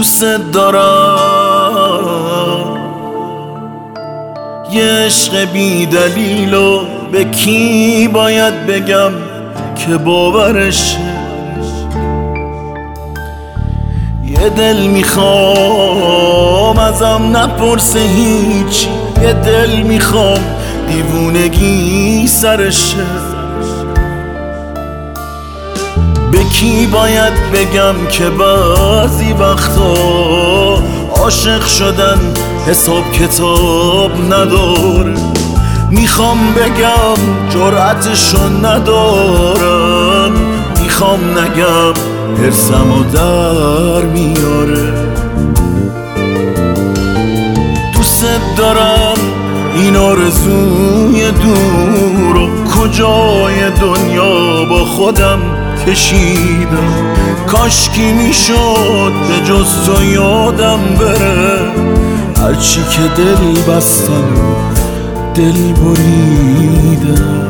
دوست دارم، یه عشق بی دلیلو به کی باید بگم که باورشه؟ یه دل میخوام ازم نپرسه هیچ، یه دل میخوام دیوونگی سرشه. به کی باید بگم که بعضی وقتا عاشق شدن حساب کتاب نداره؟ میخوام بگم جرأتشو ندارم، میخوام نگم حرصمو در میاره. دوست دارم این آرزوی دورو کجای دنیا با خودم کشیدم. کاشکی میشد به جز تو یادم بره، هرچی که دل بستم دل بریدم.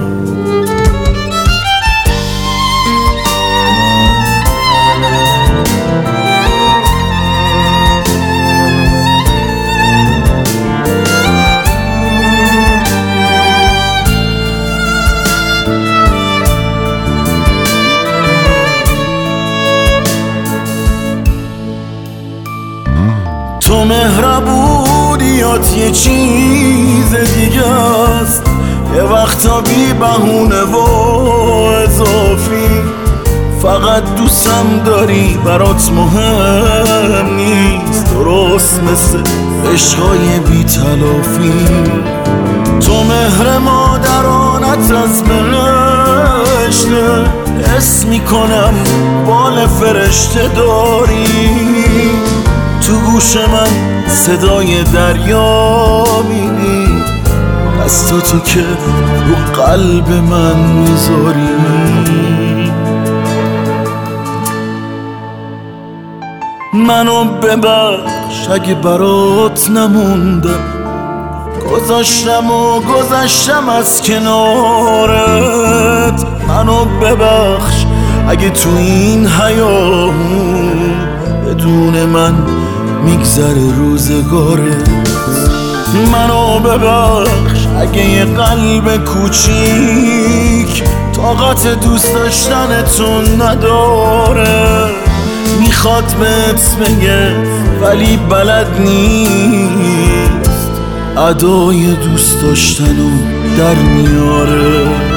تو مهربونیات یه چیز دیگه است، یه وقتا بی بهونه و اضافی. فقط دوستم داری برات مهم نیست، درست مثل عشقای بی تلافی. تو مهر مادرانت از بهشته، حس میکنم بال فرشته داری. تو گوش من صدای دریا میدی، دستاتو که رو قلب من میذاری. منو ببخش اگه برات نموندم، گذشتم از کنارت. منو ببخش اگه تو این حیامون بدون من میگذره روزگارت. منو ببخش اگه یه قلب کوچیک طاقت دوست داشتنتون نداره. میخواد بهت بگه ولی بلد نیست، ادای دوست داشتنو در میاره.